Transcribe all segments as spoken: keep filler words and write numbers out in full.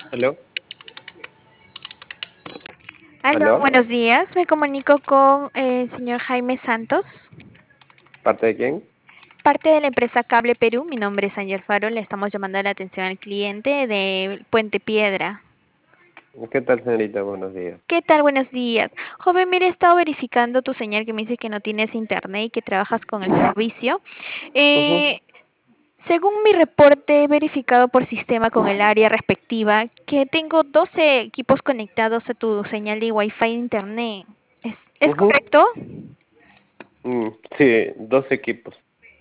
¿Aló? Aló, ¿Aló? buenos días. Me comunico con el señor Jaime Santos, ¿Parte de quién? parte de la empresa Cable Perú. Mi nombre es Ángel Faro. Le estamos llamando la atención al cliente de Puente Piedra. ¿Qué tal, señorita? Buenos días. ¿Qué tal? Buenos días. Joven, mire, he estado verificando tu señal que me dice que no tienes internet y que trabajas con el servicio. Ujú. Eh, según mi reporte, he verificado por sistema con el área respectiva que tengo doce equipos conectados a tu señal de Wi-Fi de internet. ¿Es, es Ujú. correcto? Mm, sí, dos equipos.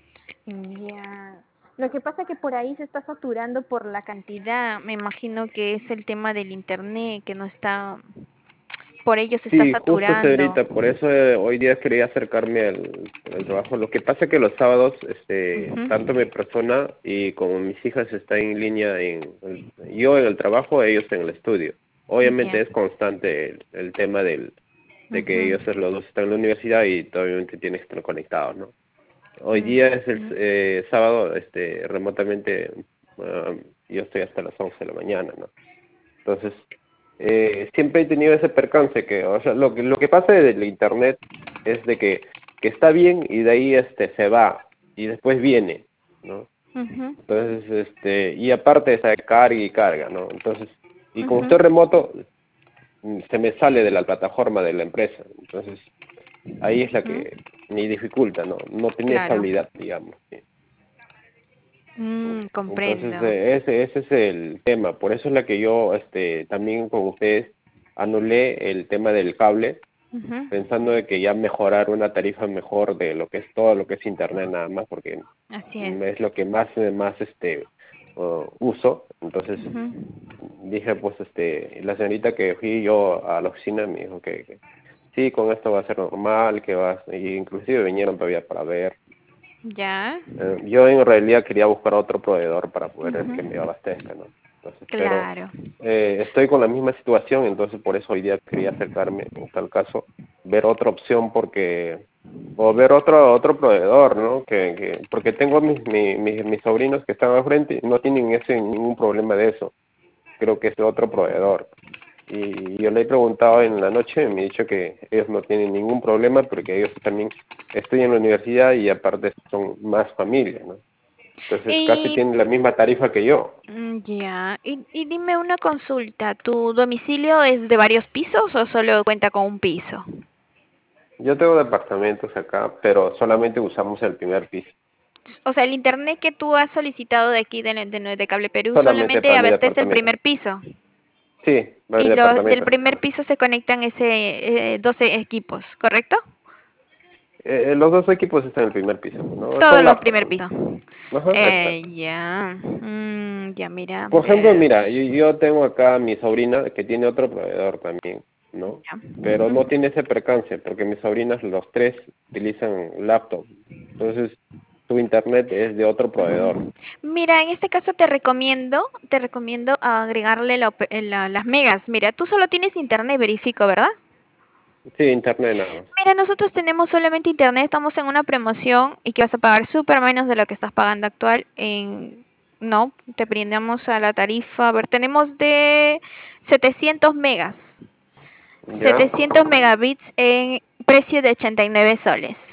Ya. Lo que pasa es que por ahí se está saturando por la cantidad. Me imagino que es el tema del internet que no está, por ello se está Sí, justo, saturando. señorita, por eso eh, hoy día quería acercarme al, al trabajo. Lo que pasa es que los sábados, este, Ujú. tanto mi persona y como mis hijas están en línea, en el- yo en el trabajo, ellos en el estudio. Ya. Obviamente es constante el, el tema del, de que Ujú. ellos los dos están en la universidad y obviamente tienen que estar conectados, ¿no? Hoy Mm, día es el ujú. eh, sábado, este, remotamente, ah, yo estoy hasta las once de la mañana, ¿no? Entonces, eh, siempre he tenido ese percance que, o sea, lo que, lo que pasa del internet es de que, que está bien y de ahí este se va y después viene, ¿no? Ujú. Entonces, este, y aparte esa carga y carga, ¿no? Entonces, y como Ujú. estoy remoto, mm, se me sale de la plataforma de la empresa. Entonces, ahí es la Ujú. que me dificulta, ¿no? No tiene Claro. estabilidad, digamos. ¿Sí? Mm, Entonces, comprendo. eh, ese, ese es el tema. Por eso es la que yo este, también con ustedes anulé el tema del cable, Ujú. pensando de que ya mejorar una tarifa mejor de lo que es todo lo que es internet nada más, porque Así mm, es. es lo que más, eh, más este, uh, uso. Entonces, Ujú. dije, pues, este, la señorita que fui yo a la oficina me dijo que, que sí, con esto va a ser normal, que va, a- y inclusive vinieron todavía para ver. Ya. Eh, yo en realidad quería buscar otro proveedor para poder Ujú. que me abastezca, ¿no? Entonces, pero Claro. eh, estoy con la misma situación, entonces por eso hoy día quería acercarme, en tal caso, ver otra opción porque, o ver otro otro proveedor, ¿no? Que, que porque tengo mis, mi- mis, mis sobrinos que están al frente y no tienen ese ningún problema de eso. Creo que es otro proveedor. Y yo le he preguntado en la noche y me ha dicho que ellos no tienen ningún problema porque ellos también estudian en la universidad y aparte son más familia, ¿no? Entonces casi Y tienen la misma tarifa que yo. mm, ya, y, y dime una consulta, ¿tu domicilio es de varios pisos o solo cuenta con un piso? Yo tengo departamentos acá, pero solamente usamos el primer piso, O sea, el internet que tú has solicitado de aquí de, de, de Cable Perú solamente solamente para mi abastece el departamento. primer piso. Sí, para Y mi los del departamento. primer piso se conectan ese eh, doce equipos, ¿correcto? Eh, los dos equipos están en el primer piso, ¿no? Todos Son los laptops. primer piso. Ajá, Eh, exacto. ya, mm, ya mira. Por ejemplo, eh, mira, yo, yo tengo acá a mi sobrina que tiene otro proveedor también, ¿no? ya, Pero ujú. no tiene ese percance porque mis sobrinas, los tres, utilizan laptop. Entonces, su internet es de otro proveedor. Mira, en este caso te recomiendo, te recomiendo agregarle la op- la- las megas. Mira, tú solo tienes internet, verifico, ¿verdad? Sí, internet nada más. Mira, nosotros tenemos solamente internet, estamos en una promoción y que vas a pagar súper menos de lo que estás pagando actual. En, no, te brindamos a la tarifa. A ver, tenemos de setecientos megas, ¿Ya? setecientos megabits en precio de ochenta y nueve soles.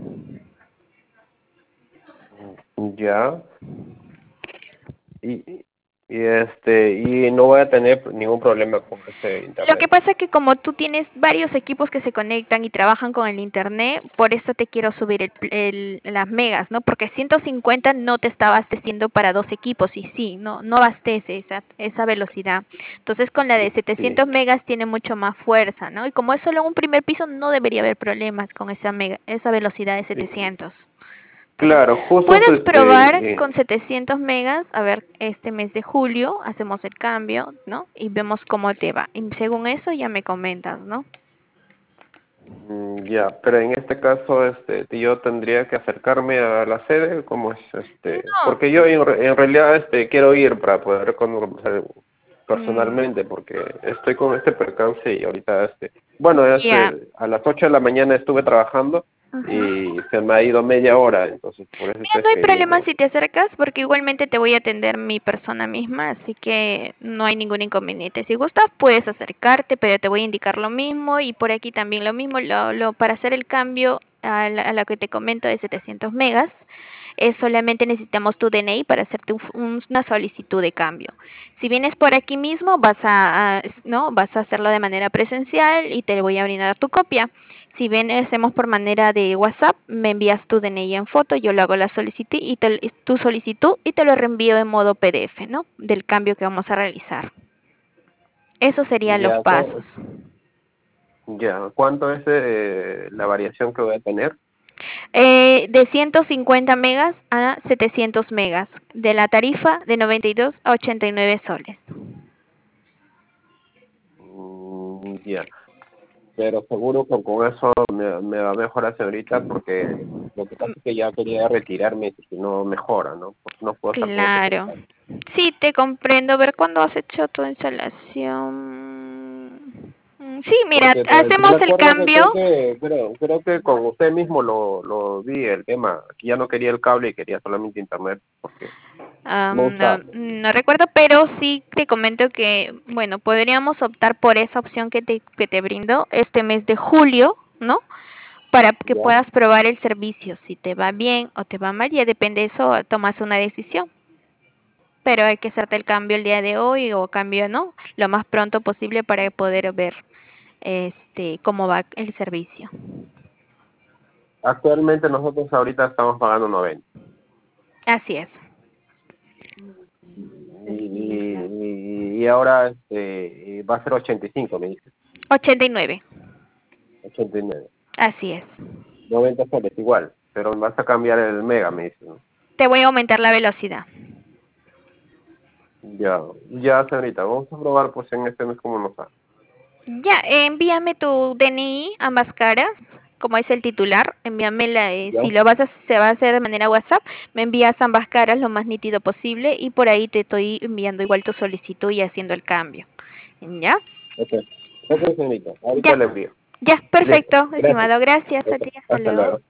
¿Ya? Y, y y, este, y no voy a tener ningún problema con ese Lo que internet. pasa es que como tú tienes varios equipos que se conectan y trabajan con el internet, por eso te quiero subir el, el- las megas, ¿no? Porque ciento cincuenta no te está abasteciendo para dos equipos y sí, no, no abastece esa, esa velocidad. Entonces con la de Sí. setecientos megas tiene mucho más fuerza, ¿no? Y como es solo un primer piso, no debería haber problemas con esa mega, esa velocidad de Sí. setecientos. Entonces, Claro, justo puedes probar este, con eh, setecientos megas, a ver, este mes de julio hacemos el cambio, ¿no? Y vemos cómo te va. Y según eso ya me comentas, ¿no? mm, ya, pero en este caso, este, yo tendría que acercarme a la sede, como es, este, No. porque yo en, re- en realidad, este, quiero ir para poder conversar Mm, personalmente, porque estoy con este percance y ahorita, este, bueno, ya. este, a las ocho de la mañana estuve trabajando Ujú. y se me ha ido media hora, entonces por eso Mira, estoy no hay problema escribiendo. si te acercas, porque igualmente te voy a atender mi persona misma, así que no hay ningún inconveniente. Si gustas, puedes acercarte, pero te voy a indicar lo mismo y por aquí también lo mismo. Lo, lo, para hacer el cambio a la, a la que te comento de setecientos megas, es solamente necesitamos tu D N I para hacerte un- un- una solicitud de cambio. Si vienes por aquí mismo, vas a, a- no, vas a hacerlo de manera presencial y te voy a brindar tu copia. Si bien hacemos por manera de WhatsApp, me envías tu D N I en foto, yo lo hago la solicitud y te, tu solicitud y te lo reenvío en modo P D F, ¿no? Del cambio que vamos a realizar. Esos serían los Ya, cu- pasos. ya, ¿cuánto es eh, la variación que voy a tener? Eh, de ciento cincuenta megas a setecientos megas, de la tarifa de noventa y dos a ochenta y nueve soles. Mm, ya, pero seguro que con eso me, me va a mejorar señorita porque lo que pasa es que ya quería retirarme y si no mejora, ¿no? Porque no puedo estar con esto Claro. constante. Sí, te comprendo. A ver cuándo has hecho tu instalación. Mm, Sí, mira, Porque te, te hacemos el recuerdo que cambio. creo que creo, creo que con usted mismo lo, lo vi el tema, que ya no quería el cable y quería solamente internet porque no Am, no, usaba. no recuerdo, pero sí te comento que, bueno, podríamos optar por esa opción que te, que te brindo este mes de julio, ¿no? Para que ¿Ya? puedas probar el servicio. Si te va bien o te va mal, ya depende de eso, tomas una decisión. Pero hay que hacerte el cambio el día de hoy o cambio, ¿no? Lo más pronto posible para poder ver este cómo va el servicio. Actualmente nosotros ahorita estamos pagando noventa Así es. y, y, y ahora este, va a ser ochenta y cinco me dice, ochenta y nueve. ochenta y nueve, Así es. noventa soles igual, pero vas a cambiar el mega, me dice, ¿no? Te voy a aumentar la velocidad. Ya, ya señorita, vamos a probar pues en este mes cómo nos va. Ya, envíame tu D N I, ambas caras, como es el titular, envíame la, eh, ¿Ya? si lo vas a, se va a hacer de manera WhatsApp, me envías ambas caras lo más nítido posible y por ahí te estoy enviando igual tu solicitud y haciendo el cambio. ¿Ya? Ok, ok señorita, ahorita Ya, le envío. ya, Listo, perfecto, gracias. estimado, gracias a Ok, ti, hasta hasta luego. luego.